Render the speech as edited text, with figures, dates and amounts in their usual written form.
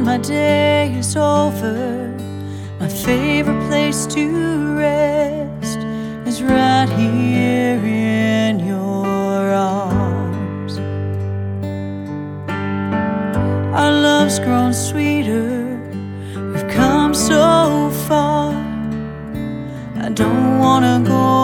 when my day is over, my favorite place to rest is right here in your arms. Our love's grown sweeter, we've come so far. I don't wanna go